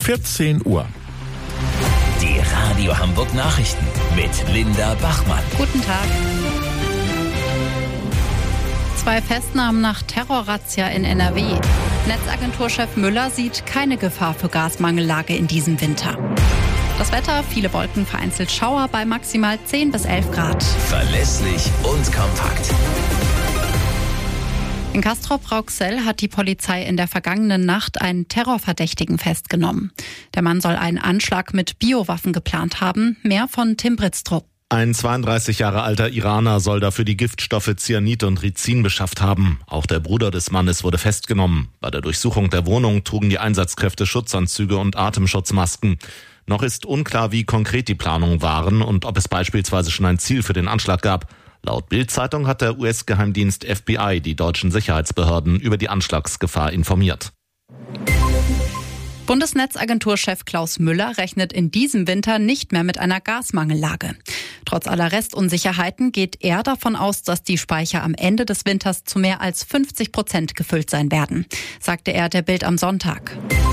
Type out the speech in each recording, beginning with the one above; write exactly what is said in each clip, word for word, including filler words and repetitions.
vierzehn Uhr. Die Radio Hamburg Nachrichten mit Linda Bachmann. Guten Tag. Zwei Festnahmen nach Terrorrazzia in N R W. Netzagenturchef Müller sieht keine Gefahr für Gasmangellage in diesem Winter. Das Wetter, viele Wolken, vereinzelt Schauer bei maximal zehn bis elf Grad. Verlässlich und kompakt. In Castrop-Rauxel hat die Polizei in der vergangenen Nacht einen Terrorverdächtigen festgenommen. Der Mann soll einen Anschlag mit Biowaffen geplant haben. Mehr von Tim Britztrup. Ein zweiunddreißig Jahre alter Iraner soll dafür die Giftstoffe Cyanid und Rizin beschafft haben. Auch der Bruder des Mannes wurde festgenommen. Bei der Durchsuchung der Wohnung trugen die Einsatzkräfte Schutzanzüge und Atemschutzmasken. Noch ist unklar, wie konkret die Planungen waren und ob es beispielsweise schon ein Ziel für den Anschlag gab. Laut Bild-Zeitung hat der U S-Geheimdienst F B I die deutschen Sicherheitsbehörden über die Anschlagsgefahr informiert. Bundesnetzagenturchef Klaus Müller rechnet in diesem Winter nicht mehr mit einer Gasmangellage. Trotz aller Restunsicherheiten geht er davon aus, dass die Speicher am Ende des Winters zu mehr als fünfzig Prozent gefüllt sein werden, sagte er der Bild am Sonntag.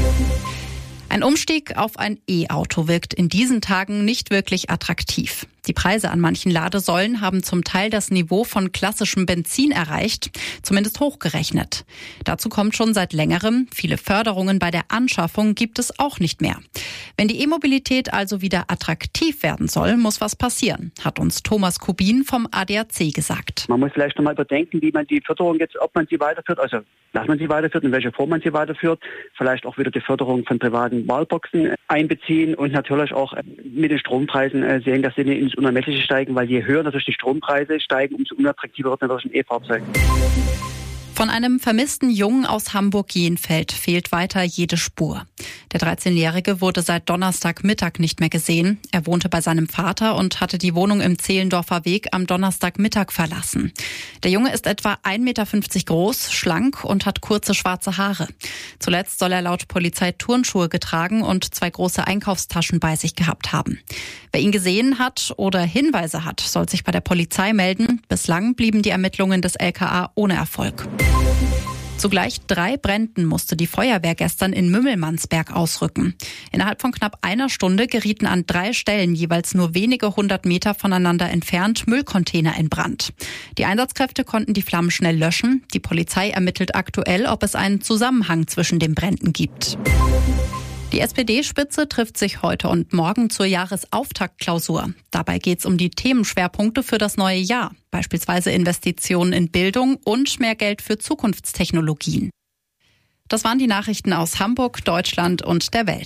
Ein Umstieg auf ein E-Auto wirkt in diesen Tagen nicht wirklich attraktiv. Die Preise an manchen Ladesäulen haben zum Teil das Niveau von klassischem Benzin erreicht, zumindest hochgerechnet. Dazu kommt schon seit längerem, viele Förderungen bei der Anschaffung gibt es auch nicht mehr. Wenn die E-Mobilität also wieder attraktiv werden soll, muss was passieren, hat uns Thomas Kubin vom A D A C gesagt. Man muss vielleicht nochmal überdenken, wie man die Förderung jetzt, ob man sie weiterführt, also dass man sie weiterführt, in welcher Form man sie weiterführt. Vielleicht auch wieder die Förderung von privaten Wallboxen einbeziehen und natürlich auch mit den Strompreisen sehen, dass sie ins Unermessliche steigen, weil je höher natürlich die Strompreise steigen, umso unattraktiver wird natürlich ein E-Fahrzeug. Von einem vermissten Jungen aus Hamburg-Jenfeld fehlt weiter jede Spur. Der dreizehnjährige wurde seit Donnerstagmittag nicht mehr gesehen. Er wohnte bei seinem Vater und hatte die Wohnung im Zehlendorfer Weg am Donnerstagmittag verlassen. Der Junge ist etwa ein Meter fünfzig groß, schlank und hat kurze schwarze Haare. Zuletzt soll er laut Polizei Turnschuhe getragen und zwei große Einkaufstaschen bei sich gehabt haben. Wer ihn gesehen hat oder Hinweise hat, soll sich bei der Polizei melden. Bislang blieben die Ermittlungen des L K A ohne Erfolg. Zu gleich drei Bränden musste die Feuerwehr gestern in Mümmelmannsberg ausrücken. Innerhalb von knapp einer Stunde gerieten an drei Stellen jeweils nur wenige hundert Meter voneinander entfernt Müllcontainer in Brand. Die Einsatzkräfte konnten die Flammen schnell löschen. Die Polizei ermittelt aktuell, ob es einen Zusammenhang zwischen den Bränden gibt. Die S P D-Spitze trifft sich heute und morgen zur Jahresauftaktklausur. Dabei geht es um die Themenschwerpunkte für das neue Jahr, beispielsweise Investitionen in Bildung und mehr Geld für Zukunftstechnologien. Das waren die Nachrichten aus Hamburg, Deutschland und der Welt.